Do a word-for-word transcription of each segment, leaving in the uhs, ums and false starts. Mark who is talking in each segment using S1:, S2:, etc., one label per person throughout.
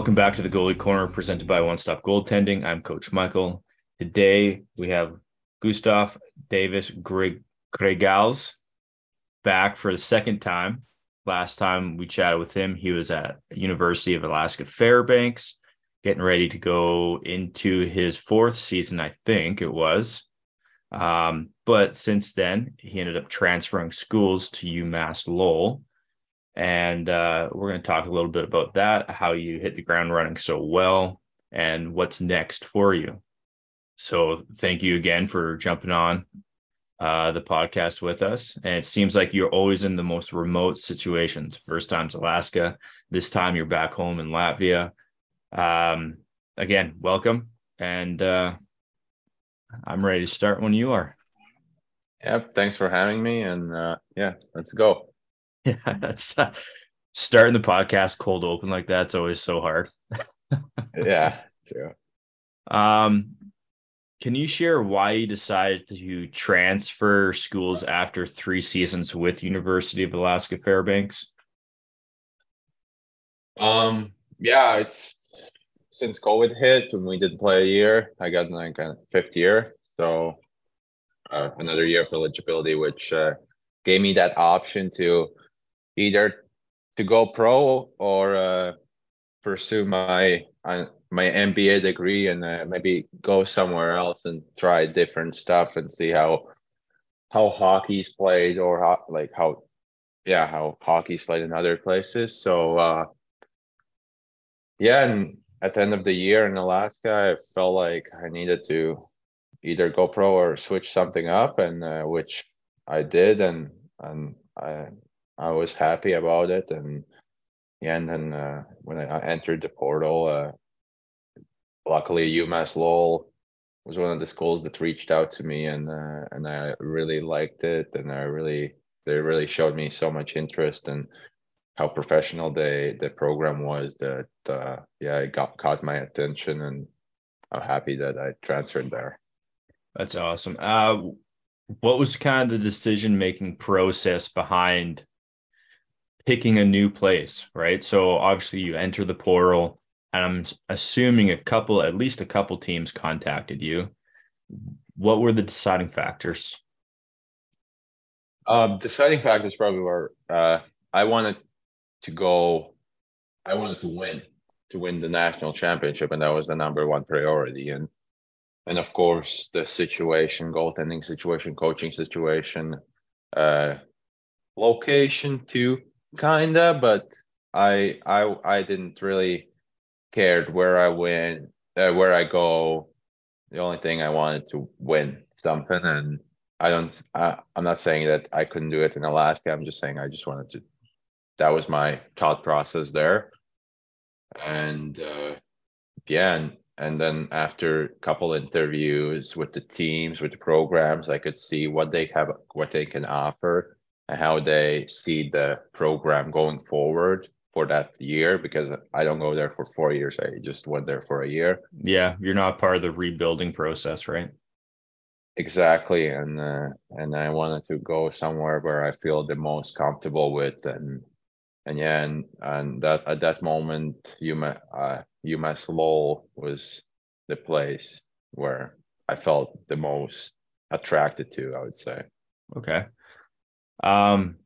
S1: Welcome back to the Goalie Corner presented by One Stop Goaltending. I'm Coach Michael. Today we have Gustav Davis Gregals back for the second time. Last time we chatted with him, he was at University of Alaska Fairbanks, getting ready to go into his fourth season, I think it was. Um, but since then, he ended up transferring schools to UMass Lowell. And uh, we're going to talk a little bit about that, how you hit the ground running so well, and what's next for you. So thank you again for jumping on uh, the podcast with us. And it seems like you're always in the most remote situations. First time's Alaska. This time you're back home in Latvia. Um, again, welcome. And uh, I'm ready to start when you are.
S2: Yep. Thanks for having me. And uh, yeah, let's go.
S1: Yeah, that's uh, starting the podcast cold open like that's always so hard.
S2: Yeah, true.
S1: Um, can you share why you decided to transfer schools after three seasons with University of Alaska Fairbanks?
S2: Um, yeah, it's since COVID hit and we didn't play a year, I got like a fifth year. So uh, another year of eligibility, which uh, gave me that option to either to go pro or uh, pursue my uh, my M B A degree and uh, maybe go somewhere else and try different stuff and see how how hockey's played or how like how yeah how hockey's played in other places. So uh, yeah, and at the end of the year in Alaska, I felt like I needed to either go pro or switch something up, and uh, which I did, and and I I was happy about it, and yeah, and then uh, when I entered the portal, uh, luckily UMass Lowell was one of the schools that reached out to me, and uh, and I really liked it, and I really they really showed me so much interest and how professional the the program was that uh, yeah, it got caught my attention, and I'm happy that I transferred there.
S1: That's awesome. Uh, what was kind of the decision making process behind picking a new place, right? So obviously you enter the portal, and I'm assuming a couple, at least a couple teams contacted you. What were the deciding factors?
S2: Um, deciding factors probably were uh, I wanted to go, I wanted to win, to win the national championship, and that was the number one priority. And and of course the situation, goaltending situation, coaching situation, uh, location too, kinda. But I I I didn't really cared where I went, uh, where I go. The only thing I wanted to win something, and I don't. I, I'm not saying that I couldn't do it in Alaska. I'm just saying I just wanted to. That was my thought process there, and uh, yeah, and, and then after a couple interviews with the teams, with the programs, I could see what they have, what they can offer, and how they see the program going forward for that year. Because I don't go there for four years. I just went there for a year.
S1: Yeah, you're not part of the rebuilding process, right?
S2: Exactly, and uh, and I wanted to go somewhere where I feel the most comfortable with, and and yeah, and and that at that moment, UMass uh, UMass Lowell was the place where I felt the most attracted to, I would say.
S1: Okay. Um,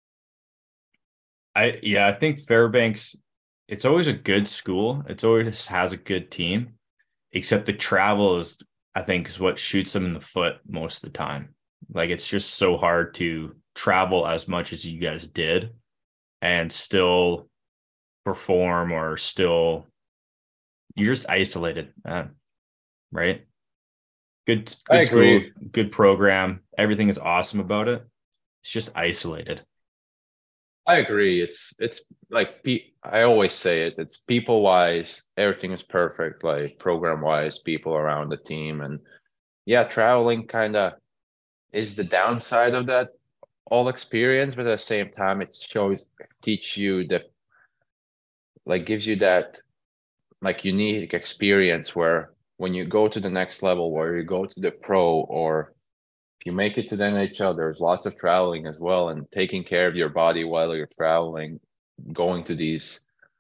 S1: I yeah, I think Fairbanks, it's always a good school. It's always has a good team, except the travel is, I think, is what shoots them in the foot most of the time. Like it's just so hard to travel as much as you guys did and still perform or still you're just isolated, uh, right? Good,
S2: I
S1: good school,
S2: agree.
S1: good program. Everything is awesome about it. It's just isolated.
S2: I agree. It's it's like pe- I always say it. It's people wise, everything is perfect. Like program wise, people around the team, and yeah, traveling kind of is the downside of that all experience, but at the same time, it shows teach you the like gives you that like unique experience where when you go to the next level, where you go to the pro, or if you make it to the N H L, there's lots of traveling as well, and taking care of your body while you're traveling, going to these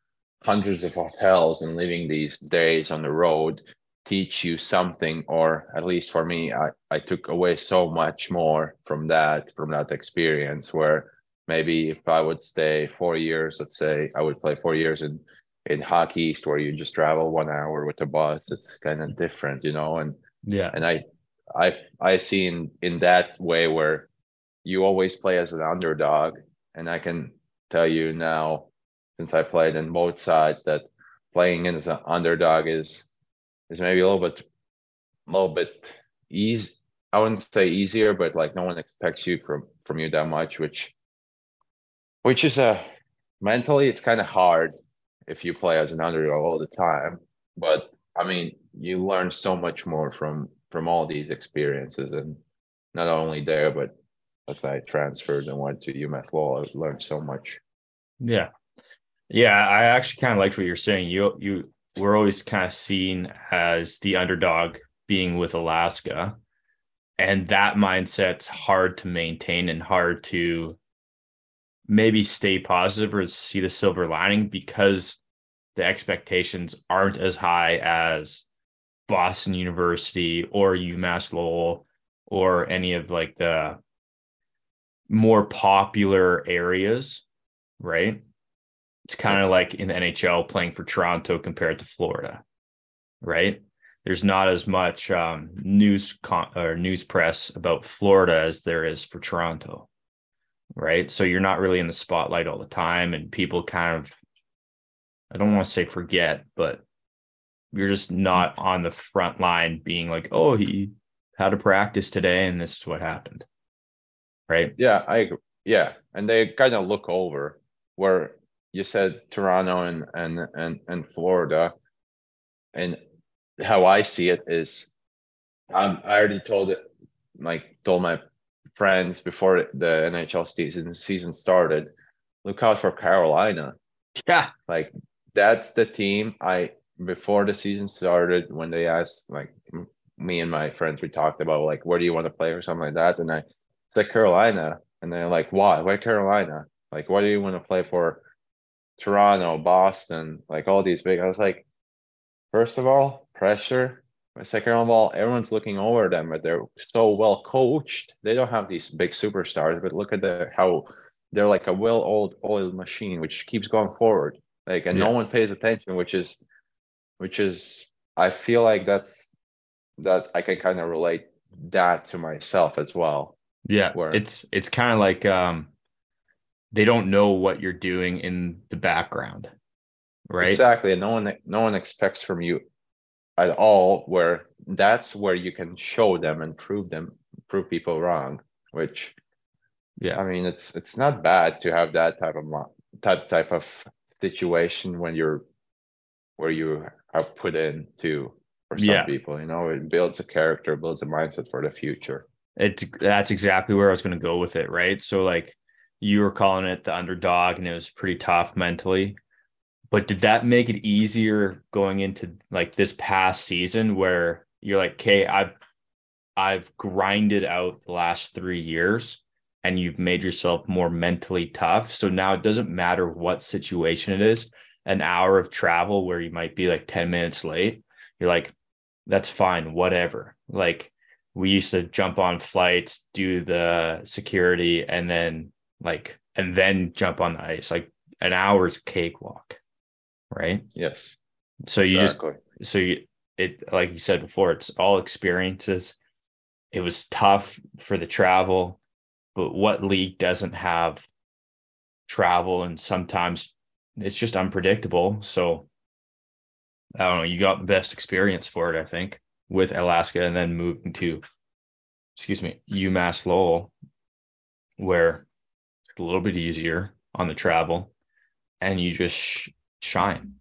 S2: hundreds of hotels and living these days on the road teach you something, or at least for me, I, I took away so much more from that, from that experience, where maybe if I would stay four years, let's say I would play four years in, in Hockey East, where you just travel one hour with the bus, it's kind of different, you know, and,
S1: Yeah.
S2: and I, I've, I see in, in that way where you always play as an underdog. And I can tell you now, since I played in both sides, that playing as an underdog is is maybe a little bit a little bit easy. I wouldn't say easier, but like no one expects you from from you that much, which which is a mentally it's kind of hard if you play as an underdog all the time. But I mean, you learn so much more from from all these experiences, and not only there, but as I transferred and went to UMass Lowell, I learned so much.
S1: Yeah. Yeah. I actually kind of liked what you're saying. You, you, we're always kind of seen as the underdog being with Alaska. And that mindset's hard to maintain and hard to maybe stay positive or see the silver lining because the expectations aren't as high as Boston University or UMass Lowell or any of like the more popular areas, right? It's kind of
S2: Yes.
S1: like in the N H L playing for Toronto compared to Florida, right? There's not as much um, news con- or news press about Florida as there is for Toronto, right? So you're not really in the spotlight all the time, and people kind of, I don't want to say forget, but you're just not on the front line being like, oh, he had a practice today and this is what happened, right?
S2: Yeah, I agree. Yeah, and they kind of look over where you said Toronto and and and and Florida, and how I see it is, um, I already told it, like told my friends before the N H L season season started, look out for Carolina.
S1: Yeah.
S2: Like that's the team. I before the season started, when they asked like me and my friends, we talked about like where do you want to play or something like that, and I said Carolina, and they're like, why? Why Carolina? Like, why do you want to play for Toronto, Boston, like all these big? I was like, first of all, pressure. Second of all, everyone's looking over them, but they're so well coached. They don't have these big superstars, but look at the how they're like a well-oiled oiled machine, which keeps going forward. Like, and no
S1: Yeah.
S2: one pays attention, which is, which is, I feel like that's that I can kind of relate that to myself as well.
S1: Yeah.
S2: Where
S1: It's it's kind of like um they don't know what you're doing in the background, right?
S2: exactly, and no one no one expects from you at all. Where that's where you can show them and prove them, prove people wrong. Which
S1: Yeah.
S2: I mean, it's it's not bad to have that type of that type of situation when you're where you have put into for some
S1: Yeah.
S2: people. You know, it builds a character, builds a mindset for the future.
S1: It's that's exactly where I was going to go with it, right? So like you were calling it the underdog and it was pretty tough mentally. But did that make it easier going into like this past season where you're like, okay, I've I've grinded out the last three years and you've made yourself more mentally tough. So now it doesn't matter what situation it is, an hour of travel where you might be like ten minutes late, you're like, that's fine, whatever. Like we used to jump on flights, do the security, and then like, and then jump on the ice. Like an hour's cakewalk, right?
S2: Yes,
S1: So you just,
S2: exactly.
S1: so you, it, like you said before, it's all experiences. It was tough for the travel, but what league doesn't have travel? And sometimes it's just unpredictable. So I don't know. You got the best experience for it, I think, with Alaska and then moving to, excuse me, UMass Lowell, where it's a little bit easier on the travel and you just sh- shine.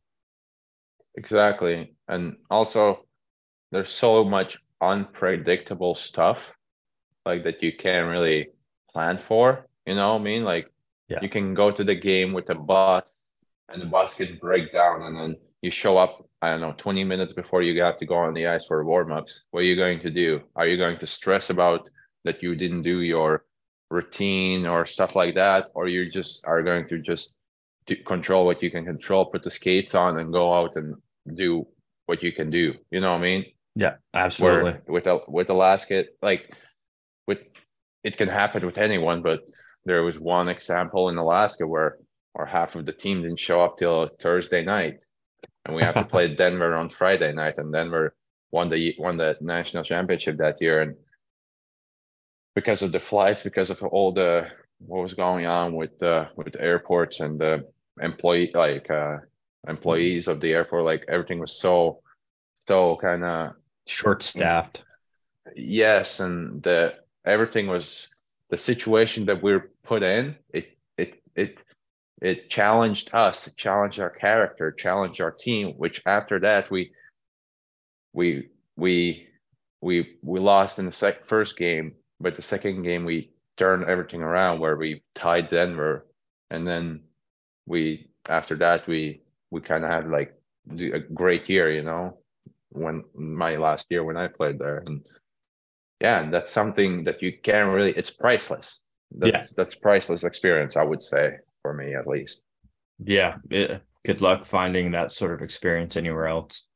S2: Exactly. And also, there's so much unpredictable stuff like that you can't really plan for. You know what I mean? Like
S1: Yeah.
S2: you can go to the game with a bus and the bus can break down, and then you show up, I don't know, twenty minutes before you have to go on the ice for warm-ups. What are you going to do? Are you going to stress about that you didn't do your routine or stuff like that? Or you just are going to just to control what you can control, put the skates on, and go out and do what you can do. You know what I mean?
S1: Yeah, absolutely.
S2: Where with with Alaska, like with it can happen with anyone, but there was one example in Alaska where or half of the team didn't show up till Thursday night, and we have to play Denver on Friday night, and Denver won the won the national championship that year, and because of the flights, because of all the what was going on with uh, with the airports and the employee like uh, employees of the airport, like everything was so so kind of
S1: short-staffed.
S2: Yes, and the everything was the situation that we we're put in. It it it it challenged us, it challenged our character, challenged our team. Which after that we we we we we lost in the sec- first game, but the second game we turned everything around where we tied Denver, and then we after that we we kind of had like a great year, you know, when my last year when I played there, and yeah, and that's something that you can't really. It's priceless. That's yeah. that's priceless experience, I would say, for me at least.
S1: Yeah, it, good luck finding that sort of experience anywhere else.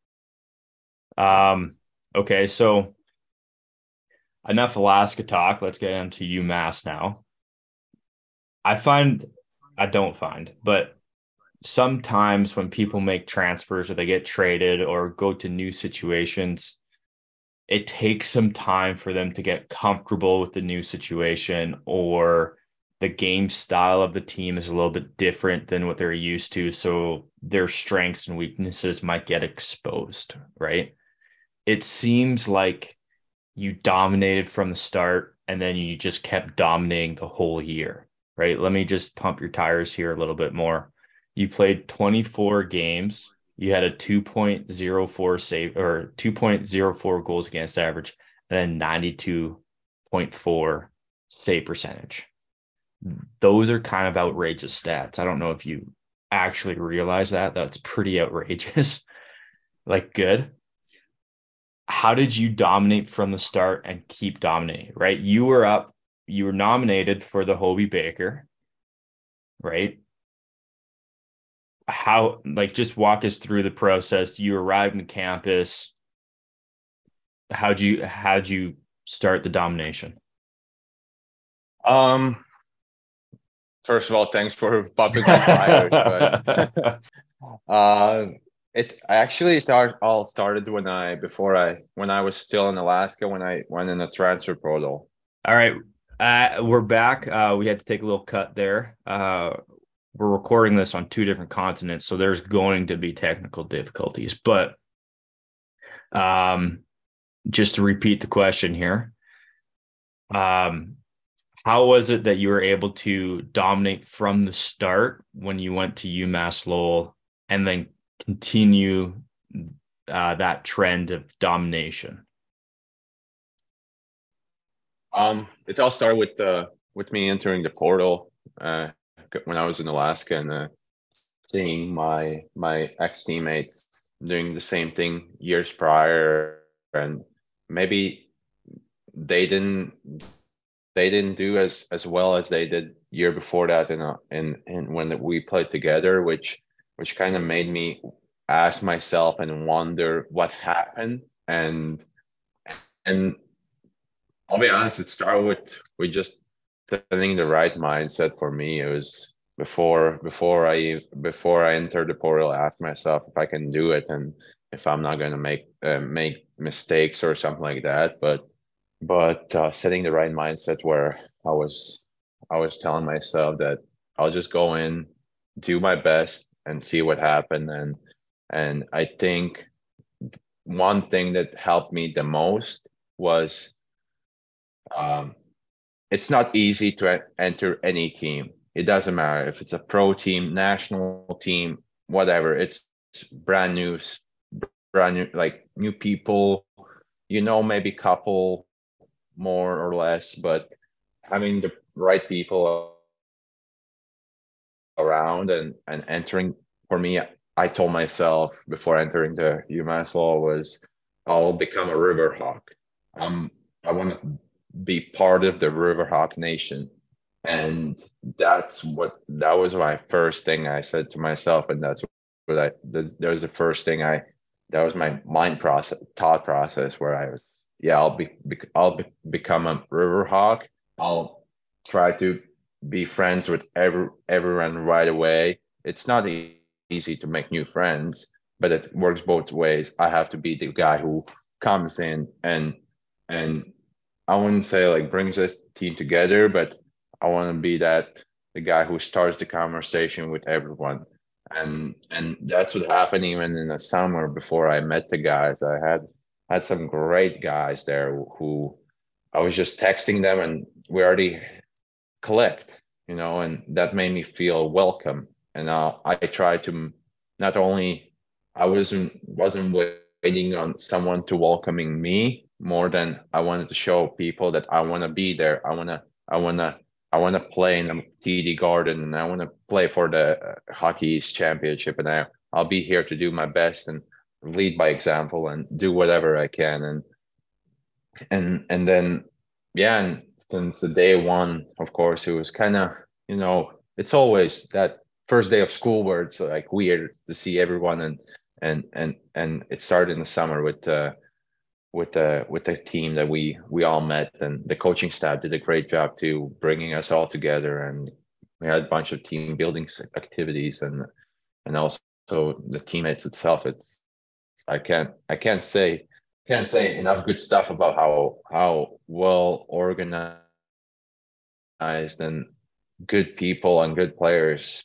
S1: Um. Okay, so enough Alaska talk. Let's get into UMass now. I find, I don't find, but sometimes when people make transfers or they get traded or go to new situations, it takes some time for them to get comfortable with the new situation, or the game style of the team is a little bit different than what they're used to. So their strengths and weaknesses might get exposed, right? It seems like you dominated from the start and then you just kept dominating the whole year, right? Let me just pump your tires here a little bit more. You played twenty-four games. You had a two point oh four save or two point oh four goals against average, and then ninety-two point four save percentage. Those are kind of outrageous stats. I don't know if you actually realize that. That's pretty outrageous. Like, good. How did you dominate from the start and keep dominating, right? You were up, you were nominated for the Hobey Baker, right? How, like, just walk us through the process. You arrived in campus. How'd you, how'd you start the domination?
S2: Um, first of all, thanks for popping my tires. But uh, it actually it all started when I before I when I was still in Alaska when I went in a transfer portal.
S1: All right, uh, we're back. Uh, we had to take a little cut there. Uh, we're recording this on two different continents, so there's going to be technical difficulties. But um, just to repeat the question here, um, how was it that you were able to dominate from the start when you went to UMass Lowell and then continue uh, that trend of domination?
S2: Um, it all started with uh, with me entering the portal uh, when I was in Alaska and uh, seeing my my ex teammates doing the same thing years prior, and maybe they didn't they didn't do as as well as they did year before that in a, in in when we played together, which which kind of made me ask myself and wonder what happened. And and I'll be honest, it started with with just setting the right mindset for me. It was before before I before I entered the portal, I asked myself if I can do it and if I'm not going to make uh, make mistakes or something like that. But but uh, setting the right mindset where I was I was telling myself that I'll just go in, do my best, and see what happened. And and I think one thing that helped me the most was um, it's not easy to enter any team. It doesn't matter if it's a pro team, national team, whatever. It's, it's brand new, brand new, like new people. You know, maybe couple more or less, but having the right people around and and entering for me, I told myself before entering the UMass Lowell was I'll become a Riverhawk. Um, I want to be part of the Riverhawk Nation, And that's what that was my first thing I said to myself, and that's what I that, that was the first thing I that was my mind process thought process where I was yeah I'll be, be I'll be, become a Riverhawk. I'll try to be friends with every everyone right away. It's not e- easy to make new friends, but it works both ways. I have to be the guy who comes in and and I wouldn't say like brings this team together, but I want to be that the guy who starts the conversation with everyone. And and that's what happened even in the summer before I met the guys. I had had some great guys there who I was just texting them and we already clicked, you know, and that made me feel welcome. And uh, I tried to not only I wasn't wasn't waiting on someone to welcoming me more than I wanted to show people that I want to be there. I want to I want to I want to play in the T D Garden and I want to play for the uh, Hockey East Championship and I I'll be here to do my best and lead by example and do whatever I can and and and then yeah and since the day one of course it was kind of you know it's always that first day of school where it's like weird to see everyone and and and and it started in the summer with uh with the with the team that we we all met and the coaching staff did a great job too bringing us all together and we had a bunch of team building activities and and also the teammates itself it's I can't I can't say can't say enough good stuff about how how well organized and good people and good players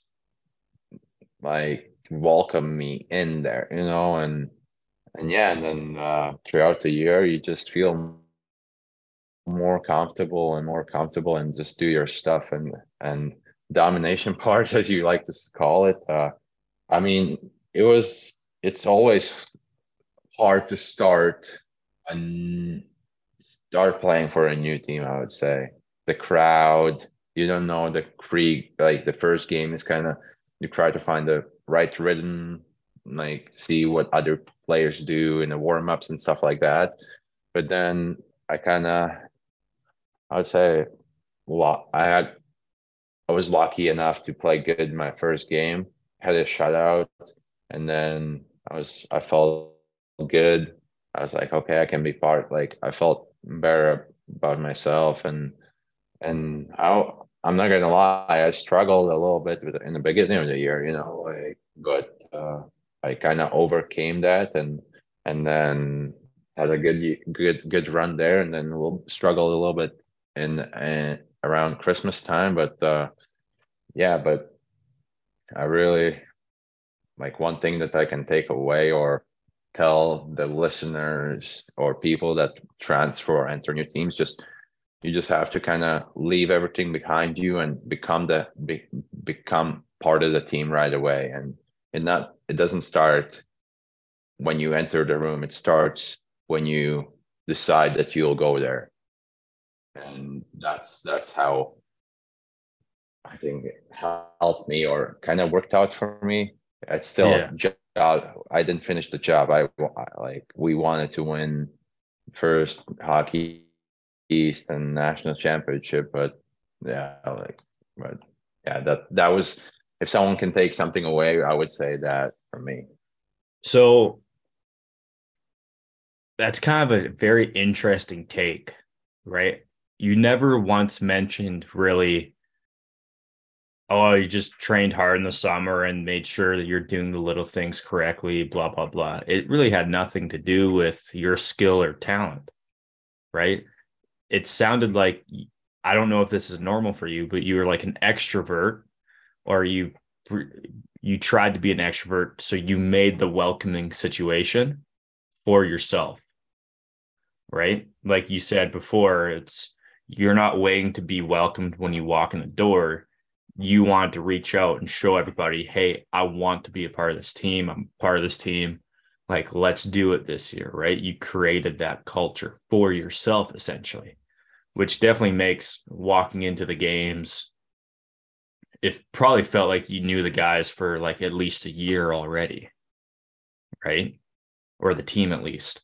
S2: like welcome me in there, you know, and and yeah, and then uh, throughout the year you just feel more comfortable and more comfortable and just do your stuff and and domination part as you like to call it. Uh, I mean, it was it's always hard to start and start playing for a new team. I would say the crowd, you don't know the creek. Like the first game is kind of you try to find the right rhythm, like see what other players do in the warm ups and stuff like that. But then I kind of, I would say, well, I had I was lucky enough to play good in my first game. Had a shutout, and then I was I felt good. I was like, okay, I can be part. Like I felt better about myself, and and I I'm not gonna lie, I struggled a little bit with in the beginning of the year, you know, like but uh, I kind of overcame that, and and then had a good good good run there, and then we'll struggle a little bit in, in around Christmas time, but uh, yeah, but I really like one thing that I can take away or tell the listeners or people that transfer or enter new teams, just you just have to kind of leave everything behind you and become the be, become part of the team right away. And it not it doesn't start when you enter the room. It starts when you decide that you'll go there. And that's that's how I think it helped me or kind of worked out for me. It's still
S1: Yeah.
S2: a job. I didn't finish the job. I like we wanted to win first Hockey East and national championship, but yeah, like but yeah, that that was if someone can take something away, I would say that for me.
S1: So that's kind of a very interesting take, right? You never once mentioned really, oh, you just trained hard in the summer and made sure that you're doing the little things correctly, blah, blah, blah. It really had nothing to do with your skill or talent, right? It sounded like, I don't know if this is normal for you, but you were like an extrovert or you you tried to be an extrovert. So you made the welcoming situation for yourself, right? Like you said before, it's you're not waiting to be welcomed when you walk in the door. You want to reach out and show everybody, hey, I want to be a part of this team. I'm part of this team. Like, let's do it this year, right? You created that culture for yourself, essentially, which definitely makes walking into the games, it probably felt like you knew the guys for like at least a year already, right? Or the team at least.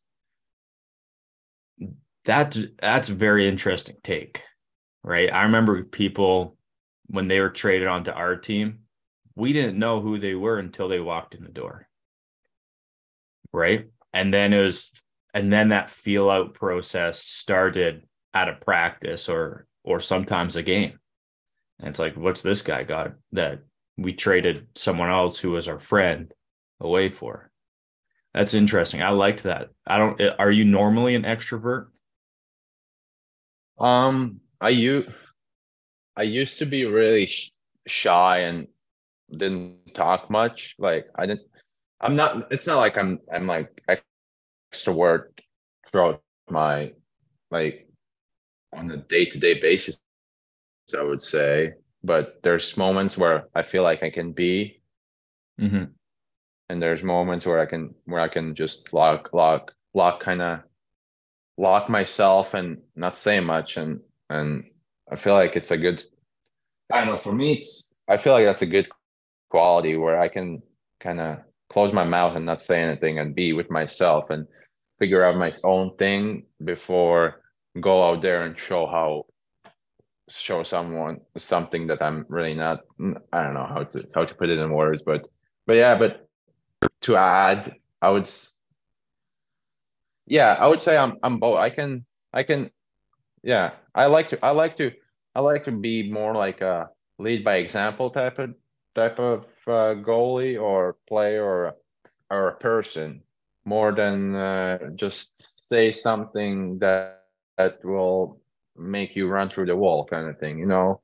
S1: That's that's a very interesting take, right? I remember people when they were traded onto our team, we didn't know who they were until they walked in the door. Right. And then it was, and then that feel out process started at a practice or, or sometimes a game. And it's like, what's this guy got that we traded someone else who was our friend away for? That's interesting. I liked that. I don't, are you normally an extrovert?
S2: Um, I you I used to be really sh- shy and didn't talk much. Like I didn't. I'm not. It's not like I'm. I'm like extrovert throughout my like on a day to day basis. I would say, but there's moments where I feel like I can be,
S1: Mm-hmm.
S2: and there's moments where I can where I can just lock lock lock kind of lock myself and not say much, and and I feel like it's a good. I don't know. For me, it's. I feel like that's a good quality where I can kind of close my mouth and not say anything and be with myself and figure out my own thing before go out there and show how show someone something that I'm really not. I don't know how to how to put it in words, but but yeah, but to add, I would yeah, I would say I'm I'm both. I can I can yeah, I like to I like to I like to be more like a lead by example type of type of uh, goalie or player or or a person more than uh, just say something that that will make you run through the wall kind of thing, you know.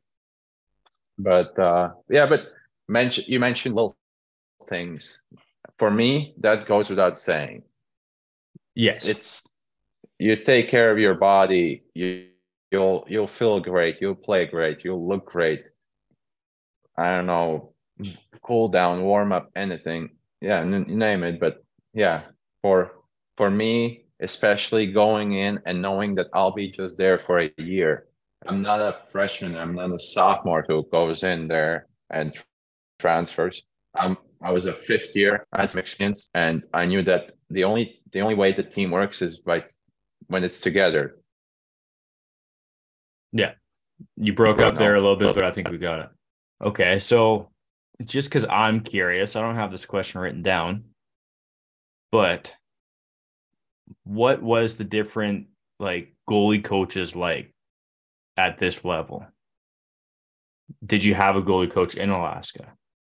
S2: But uh, yeah, but mention you mentioned little things. For me, that goes without saying.
S1: Yes.
S2: It's you take care of your body, you you'll you'll feel great, you'll play great, you'll look great. I don't know, cool down, warm up, anything. Yeah, n- name it. But yeah, for for me, especially going in and knowing that I'll be just there for a year. I'm not a freshman. I'm not a sophomore who goes in there and tr- transfers. I'm I was a fifth year. I had some experience, and I knew that the only the only way the team works is by when it's together.
S1: Yeah. You broke
S2: You
S1: up there a
S2: know.
S1: little bit, but I think we got it. Okay. So just because I'm curious, I don't have this question written down, but what was the different like goalie coaches like at this level? Did you have a goalie coach in Alaska?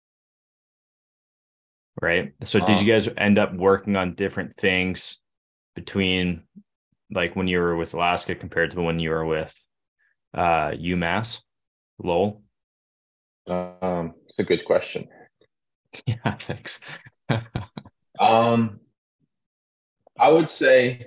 S1: Right. So did you
S2: Uh,
S1: guys end up working on different things between like when you were with Alaska compared to when you were with uh UMass, Lowell?
S2: um, it's a good question.
S1: Yeah, thanks.
S2: Um, I would say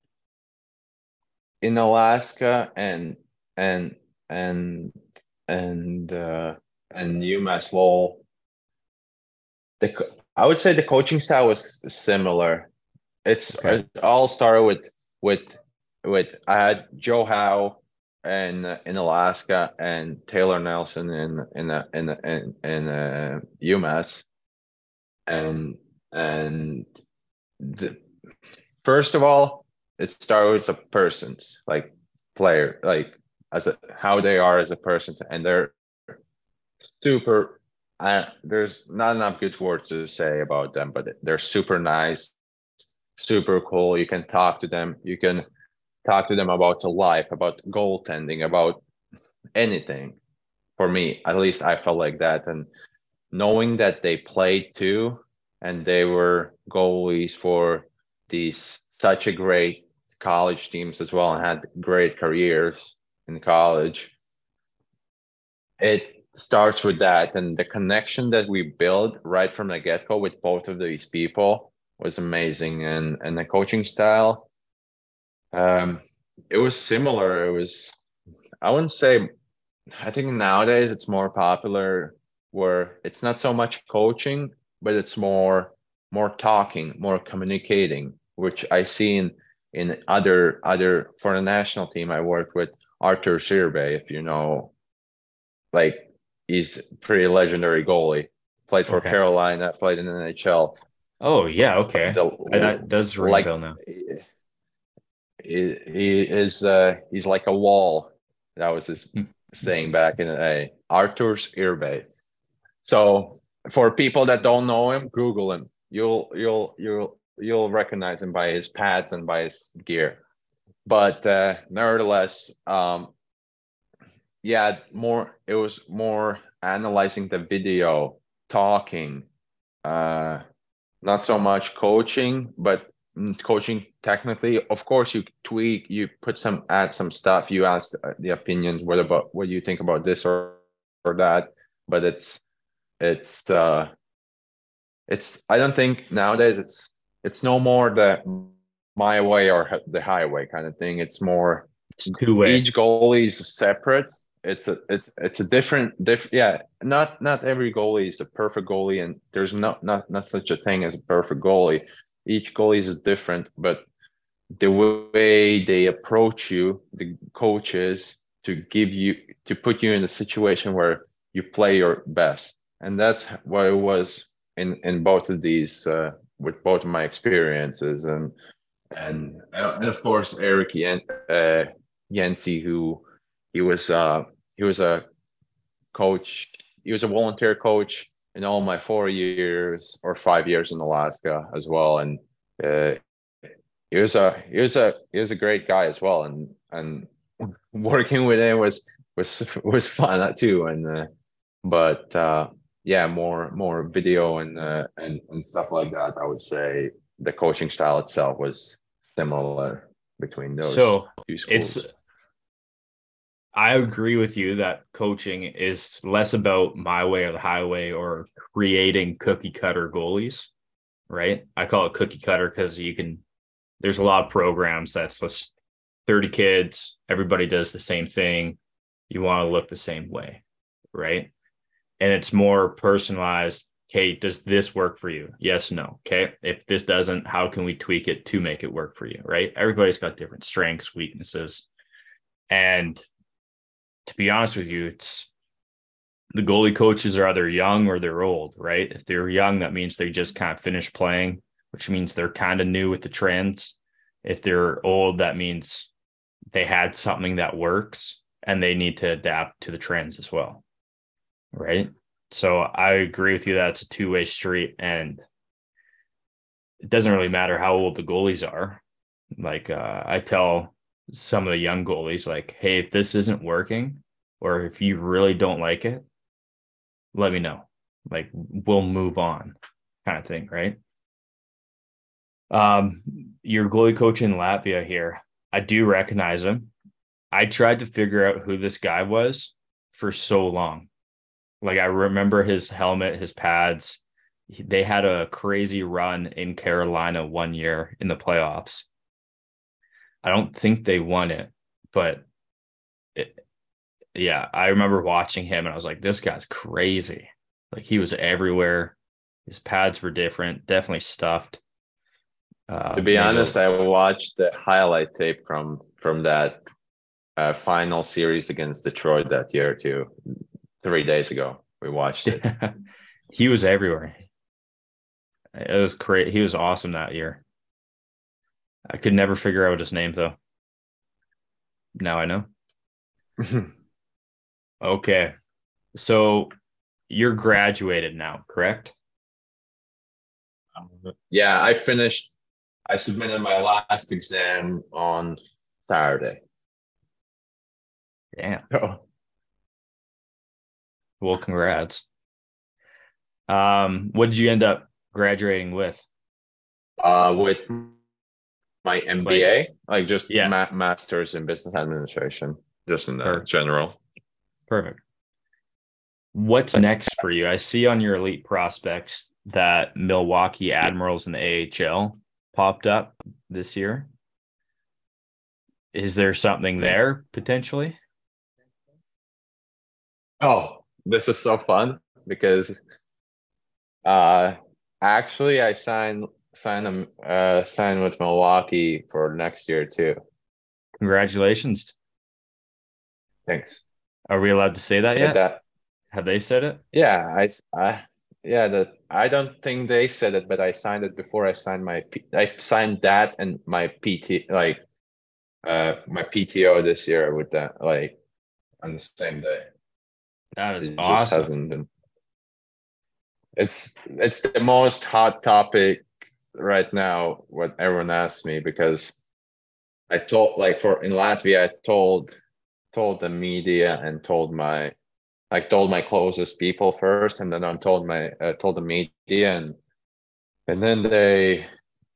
S2: in Alaska and and and and uh, and UMass Lowell, the co- I would say the coaching style was similar. It's
S1: Okay.
S2: it all started with with with I had Joe Howe in in Alaska and Taylor Nelson in in uh, in in, in uh, UMass, and and the, first of all, it started with the persons, like player, like as a how they are as a person, and they're super. I, there's not enough good words to say about them, but they're super nice, super cool. You can talk to them. You can talk to them about the life, about goaltending, about anything. For me, at least, I felt like that, and knowing that they played too, and they were goalies for these such a great college teams as well, and had great careers in college. It starts with that, and the connection that we built right from the get go with both of these people was amazing, and and the coaching style, um, it was similar. It was I wouldn't say. I think nowadays it's more popular where it's not so much coaching, but it's more more talking, more communicating, which I see in in other other for the national team. I worked with Arthur Sirbe, if you know, like he's pretty legendary goalie. Played for
S1: Okay.
S2: Carolina, played in the N H L.
S1: Oh yeah, okay.
S2: The
S1: That does ring a
S2: like
S1: bell now.
S2: he, he is uh he's like a wall. That was his
S1: Hmm.
S2: saying back in the day, Arturs Irbe. So for people that don't know him, Google him. You'll you'll you'll you'll recognize him by his pads and by his gear. But uh, nevertheless, um, yeah, more it was more analyzing the video, talking, uh, not so much coaching, but coaching technically. Of course, you tweak, you put some, add some stuff. You ask the opinions, what about what do you think about this or or that? But it's it's uh, it's. I don't think nowadays it's it's no more the my way or the highway kind of thing. It's more
S1: It's two way.
S2: Each goalie is separate. It's a it's it's a different diff yeah. Not not every goalie is a perfect goalie, and there's not not not such a thing as a perfect goalie. Each goalie is different, but the way they approach you, the coaches, to give you to put you in a situation where you play your best, and that's what it was in in both of these uh, with both of my experiences, and and and of course Eric Yen, uh, Yensi, who he was uh, he was a coach. He was a volunteer coach in all my four years or five years in Alaska as well, and uh, he was a he was a he was a great guy as well, and and working with him was was was fun too, and uh, but uh, yeah, more more video and uh, and and stuff like that. I would say the coaching style itself was similar between those
S1: So
S2: two schools.
S1: it's I agree with you that coaching is less about my way or the highway or creating cookie cutter goalies, right? I call it cookie cutter because you can, there's a lot of programs that's just thirty kids, everybody does the same thing. You want to look the same way, right? And it's more personalized. Okay, does this work for you? Yes, no. Okay, if this doesn't, how can we tweak it to make it work for you, right? Everybody's got different strengths, weaknesses. And to be honest with you, it's the goalie coaches are either young or they're old, right? If they're young, that means they just kind of finished playing, which means they're kind of new with the trends. If they're old, that means they had something that works and they need to adapt to the trends as well, right? So I agree with you that it's a two-way street, and it doesn't really matter how old the goalies are. Like uh, I tell some of the young goalies, like, hey, if this isn't working or if you really don't like it, let me know. Like, we'll move on, kind of thing, right? Um, your goalie coach in Latvia here, I do recognize him. I tried to figure out who this guy was for so long. Like, I remember his helmet, his pads. They had a crazy run in Carolina one year in the playoffs. I don't think they won it, but it, yeah, I remember watching him and I was like, this guy's crazy. Like, he was everywhere. His pads were different, definitely stuffed.
S2: Uh, to be honest, I watched the highlight tape from from that uh, final series against Detroit that year too. Three days ago, we watched it.
S1: He was everywhere. It was great. He was awesome that year. I could never figure out his name though. Now I know. Okay. So you're graduated now, correct?
S2: Um, yeah, I finished. I submitted my last exam on Saturday.
S1: Damn. Oh. Well, congrats. Um, what did you end up graduating with?
S2: Uh, with my M B A, like, like just
S1: yeah.
S2: ma- master's in business administration, just in the Perfect. general.
S1: Perfect. What's next for you? I see on your elite prospects that Milwaukee Admirals in the A H L popped up this year. Is there something there potentially?
S2: Oh, this is so fun because uh, actually I signed sign them uh sign with Milwaukee for next year too.
S1: Congratulations.
S2: Thanks.
S1: Are we allowed to say that yet?
S2: That,
S1: have they said it?
S2: Yeah, I, I yeah, that I don't think they said it, but I signed it before I signed my I signed that and my P T like uh my P T O this year with that, like on the same day.
S1: That is
S2: It just
S1: awesome.
S2: hasn't been. It's it's the most hot topic right now. What everyone asks me, because I told, like, for in Latvia, I told told the media and told my like told my closest people first, and then I told my uh, told the media, and and then they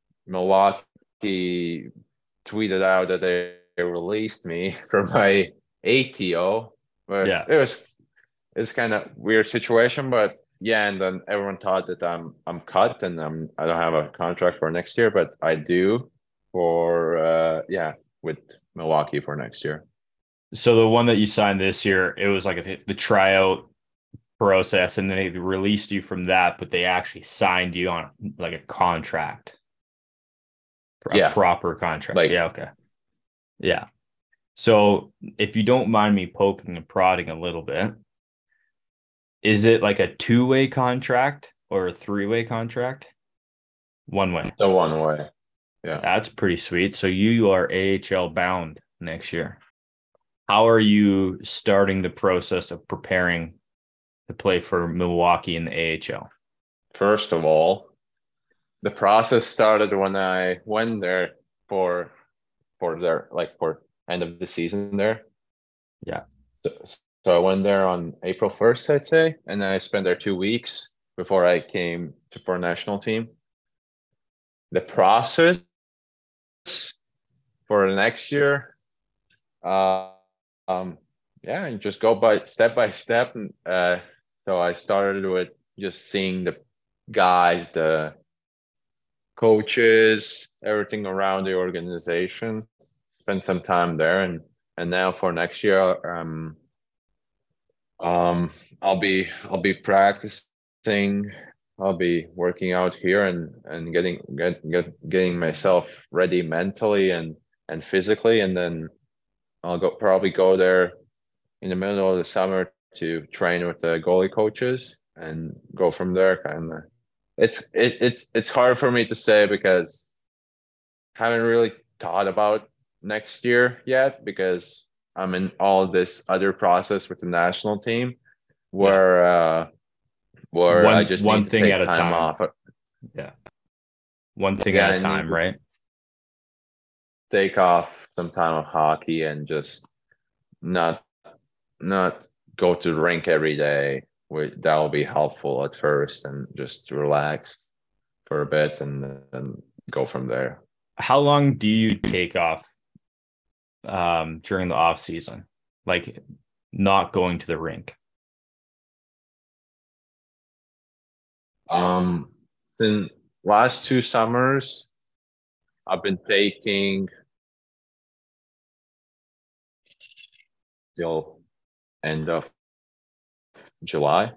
S2: Milwaukee tweeted out that they, they released me from my A T O. It was
S1: Yeah.
S2: it was it's kind of weird situation, but yeah, and then everyone thought that I'm I'm cut and I'm I don't have a contract for next year, but I do for uh yeah with Milwaukee for next year.
S1: So the one that you signed this year, it was like a, the tryout process, and then they released you from that, but they actually signed you on like a contract, a
S2: Yeah,
S1: proper contract.
S2: like
S1: Yeah. Okay. Yeah. So if you don't mind me poking and prodding a little bit, is it like a two-way contract or a three-way contract? One way.
S2: the one way. Yeah.
S1: That's pretty sweet. So you are A H L bound next year. How are you starting the process of preparing to play for Milwaukee in the A H L?
S2: First of all, the process started when I went there for for their like for end of the season there.
S1: Yeah.
S2: So, so I went there on April first, I'd say, and I spent there two weeks before I came to for a national team. The process for the next year, uh, um, yeah, and just go by step by step. And uh, so I started with just seeing the guys, the coaches, everything around the organization. Spend some time there, and and now for next year, um, um, I'll be I'll be practicing. I'll be working out here and and getting get, get getting myself ready mentally and and physically, and then I'll go probably go there in the middle of the summer to train with the goalie coaches and go from there. Kind of, it's it, it's it's hard for me to say because I haven't really thought about next year yet because I'm in all this other process with the national team
S1: Yeah.
S2: where uh where I
S1: One
S2: just
S1: one
S2: need to
S1: thing at
S2: take
S1: a
S2: time
S1: time.
S2: off.
S1: Yeah. One thing
S2: Yeah,
S1: at a
S2: I need
S1: time,
S2: to
S1: right?
S2: take off some time of hockey and just not not go to the rink every day. That will be helpful at first, and just relax for a bit and then go from there.
S1: How long do you take off um during the off season? Like not going to the rink?
S2: Um, since last two summers, I've been taking till end of July.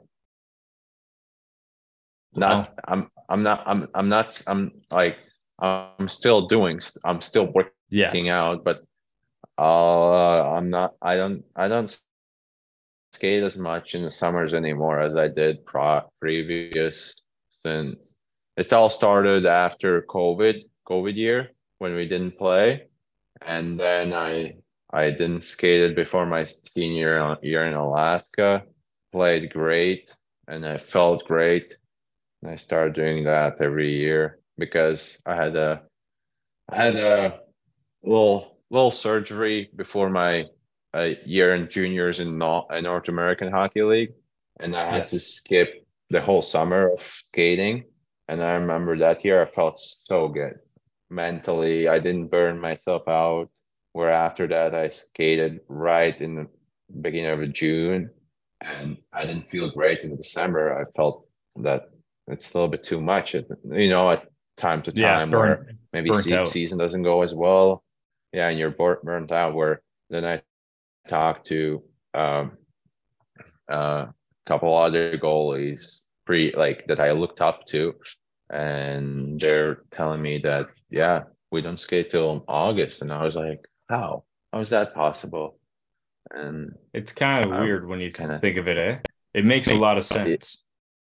S2: Not,
S1: Oh,
S2: I'm, I'm not, I'm, I'm not, I'm like, I'm still doing, I'm still working
S1: yes.
S2: out, but uh, I'm not, I don't, I don't skate as much in the summers anymore as I did pro- previous since it all started after COVID, COVID year when we didn't play. And then I I didn't skate it before my senior year in Alaska. Played great and I felt great. And I started doing that every year because I had a I had a little little surgery before my uh, year in juniors in North, North American Hockey League, and I had
S1: Yes.
S2: to skip the whole summer of skating. And I remember that year I felt so good mentally. I didn't burn myself out. Where after that I skated right in the beginning of June, and I didn't feel great in December. I felt that it's a little bit too much, you know, at time to
S1: Yeah,
S2: time
S1: burnt
S2: where maybe
S1: burnt
S2: se-
S1: out.
S2: season doesn't go as well. Yeah, and you're burnt, burnt out. Where then I talked to um, uh, a couple other goalies pre like that I looked up to, and they're telling me that yeah, we don't skate till August, and I was like, how? How is that possible? And
S1: It's kind of
S2: I
S1: weird when you
S2: kind of
S1: think of it, eh? It makes a lot of sense.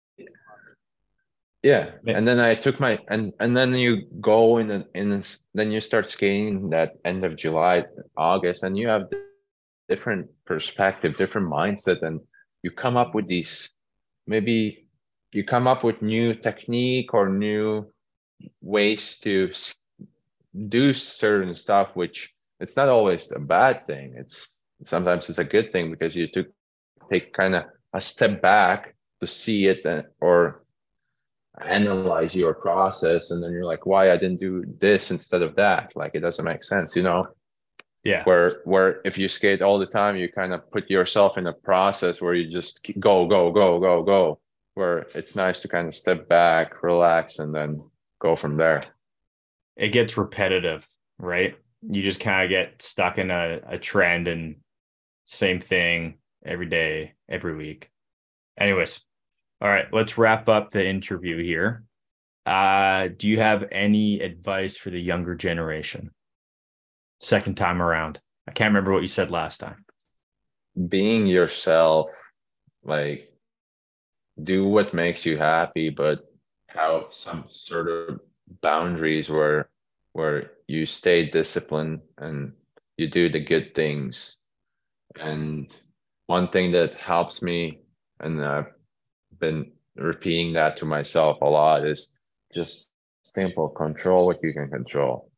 S2: yeah,
S1: Yeah.
S2: and then I took my and and then you go in in this, then you start skating that end of July, August, and you have different perspective, different mindset, and you come up with these, maybe you come up with new technique or new ways to do certain stuff, which it's not always a bad thing. It's sometimes it's a good thing because you took take kind of a step back to see it and, or analyze your process, and then you're like, why I didn't do this instead of that? Like, it doesn't make sense, you know?
S1: Yeah.
S2: Where where if you skate all the time, you kind of put yourself in a process where you just keep, go, go, go, go, go. Where it's nice to kind of step back, relax, and then go from there.
S1: It gets repetitive, right? You just kind of get stuck in a, a trend and same thing every day, every week. Anyways, all right, let's wrap up the interview here. Uh, do you have any advice for the younger generation? Second time around. I can't remember what you said last time.
S2: Being yourself, like, do what makes you happy, but have some sort of boundaries where where you stay disciplined and you do the good things. And one thing that helps me, and I've been repeating that to myself a lot, is just simple: control what you can control.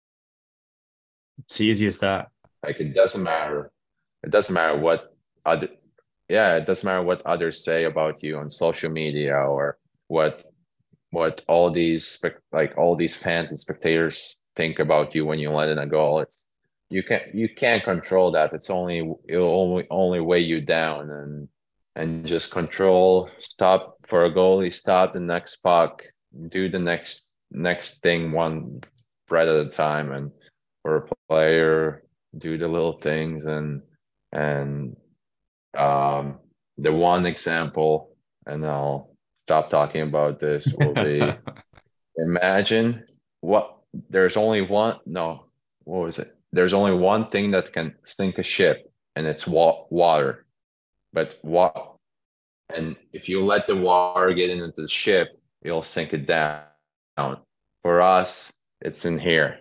S1: It's easy as that.
S2: Like, it doesn't matter. It doesn't matter what other, yeah, it doesn't matter what others say about you on social media, or what what all these like all these fans and spectators think about you when you let in a goal. It's, you can't you can't control that. It's only it'll only only weigh you down, and and just control. Stop for a goalie. Stop the next puck. Do the next next thing one breath at a time. And for a player, do the little things. And and um, the one example, and I'll stop talking about this, will be imagine what there's only one no what was it there's only one thing that can sink a ship, and it's wa- water. But what and if you let the water get into the ship, it'll sink it down. For us, it's in here.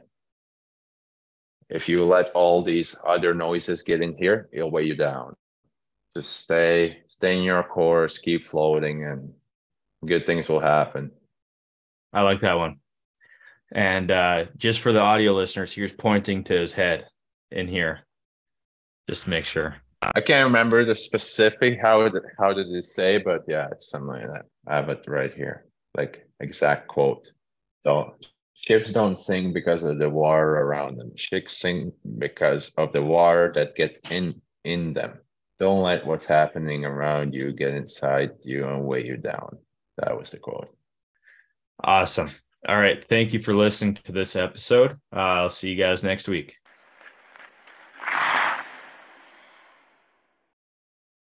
S2: If you let all these other noises get in here, it'll weigh you down. Just stay stay in your course, keep floating, and good things will happen.
S1: I like that one. And uh, just for the audio listeners, here's pointing to his head in here, just to make sure.
S2: I can't remember the specific how it, how did it say, but yeah, it's something like that. I have it right here, like exact quote. So ships don't sink because of the water around them. Ships sink because of the water that gets in in them. Don't let what's happening around you get inside you and weigh you down. That was the quote.
S1: Awesome. All right. Thank you for listening to this episode. Uh, I'll see you guys next week.